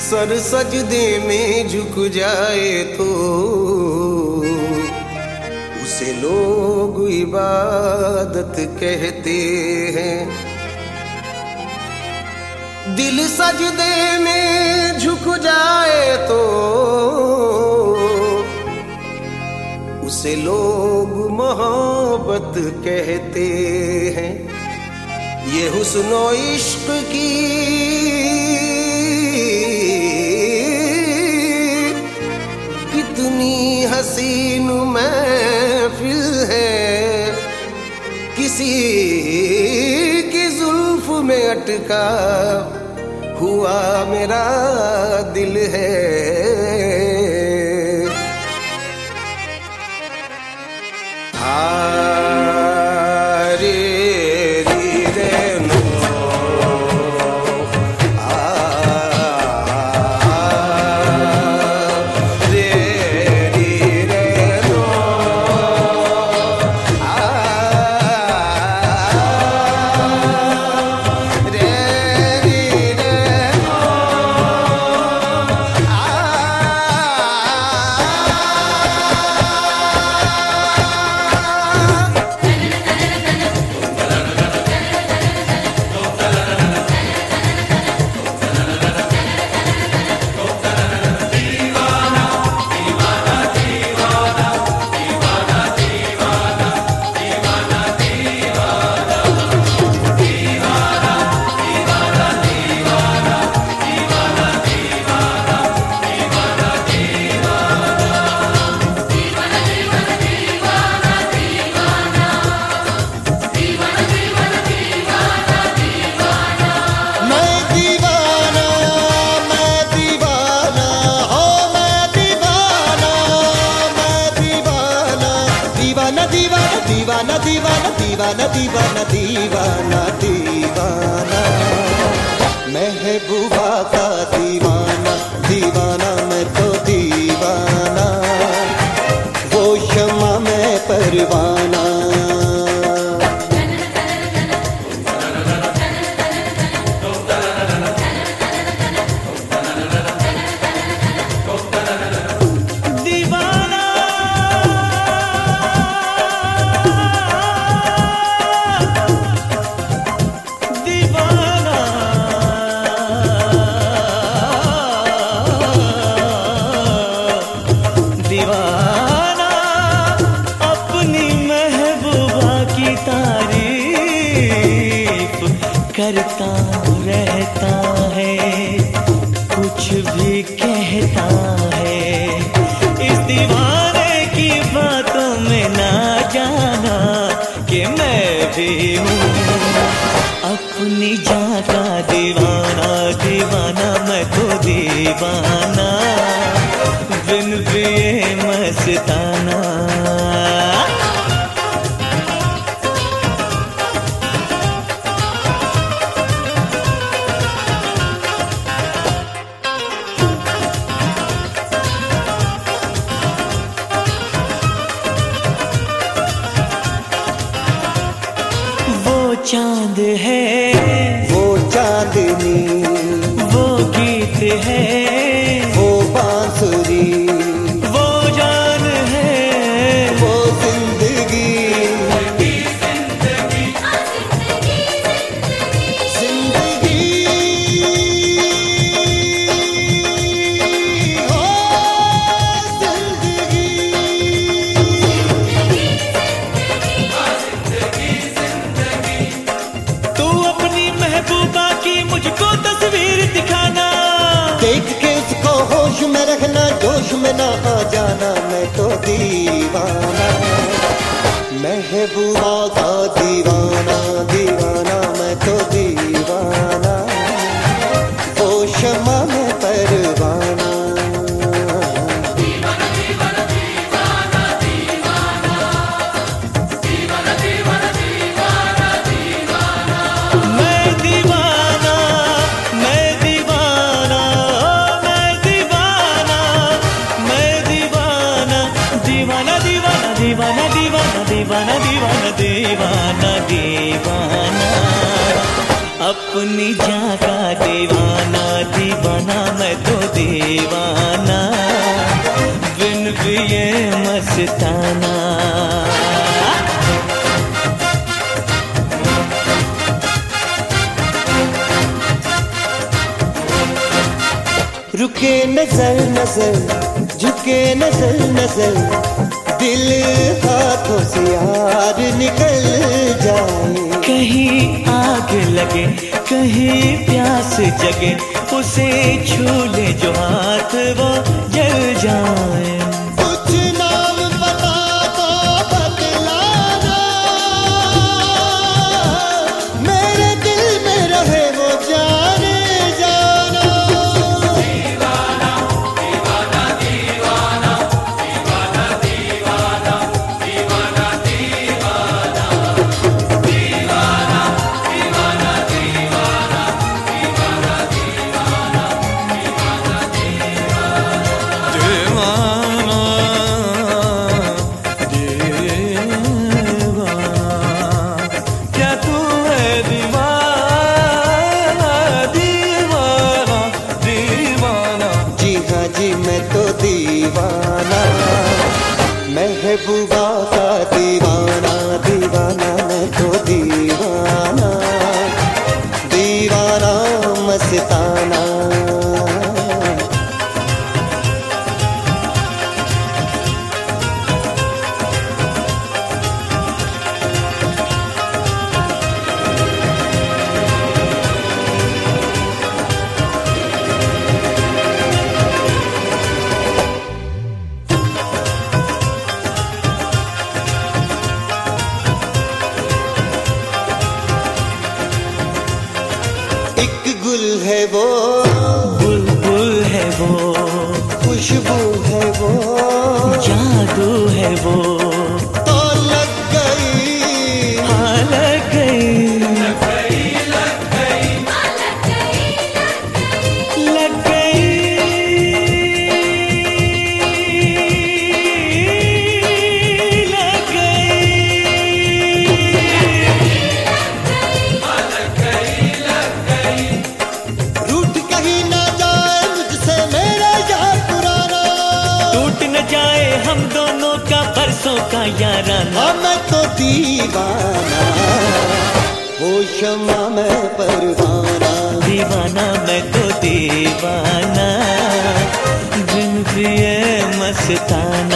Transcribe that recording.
Sir सजदे में झुक जाए तो उसे लोग इबादत कहते हैं। दिल सजदे में झुक जाए तो उसे लोग मोहब्बत कहते हैं। ये हुस्न इश्क की कितनी हसीन महफिल है, किसी की जुल्फ में अटका हुआ मेरा दिल है। दीवाना दीवाना दीवाना दीवाना दीवाना दीवाना महबूबा का दीवाना दीवाना मैं तो दीवाना वो शम्मा मैं परवाना। दीवाना अपनी महबूबा की तारीफ करता रहता है, कुछ भी कहता है। इस दीवाने की बातों में ना जाना कि मैं भी हूँ अपनी जान का दीवाना दीवाना मैं तो दीवाना बिन पिए मस्ताना। वो चांद है वो चांदनी वो गीत है वो बांसुरी वो जान है वो जिंदगी जिंदगी ओ जिंदगी। तू अपनी महबूबा की मुझको तस्वीर दिखाना, देख के उसको होश में रखना जोश में ना आ जाना मैं तो दीवाना महबूबा का दीवाना दीवाना मैं तो दीवाना वो शम्मा में परवाना। दीवाना दीवाना दीवाना दीवाना दीवाना दीवाना अपनी जान का दीवाना दीवाना मैं तो रुके नजर नजर, झुके नजर नजर, दिल हाथों से यार निकल जाए। कहीं आग लगे कहीं प्यास जगे, उसे छू ले जो हाथ वो जल जाए। कुछ नाम बता दो बदलाना, मेरे दिल में रहे वो जाने जाना। दीवाना दीवाना दीवाना, दीवाना दीवाना दीवाना दीवाना, दीवाना दीवाना दीवाना, दीवाना दीवाना क्या तू है दीवाना दीवाना दीवाना? जी हाँ जी मैं तो दीवाना, महबूबा का दीवाना, दीवाना मैं तो दीवाना, दीवाना मस्ताना। एक गुल है वो, बुलबुल है वो, खुशबू है वो, जादू है वो, तो लग गई, हाँ लग गई, लग गई, लग गई, लग गई, लग गई। रूठ कहीं ना जाए मुझसे मेरा यार पुराना, टूट न जाए हम दोनों का बरसों का याराना। हाँ मैं तो दीवाना, वो शम्मा मैं परवाना, दीवाना मैं तो दीवाना, बिन पिए मस्ताना।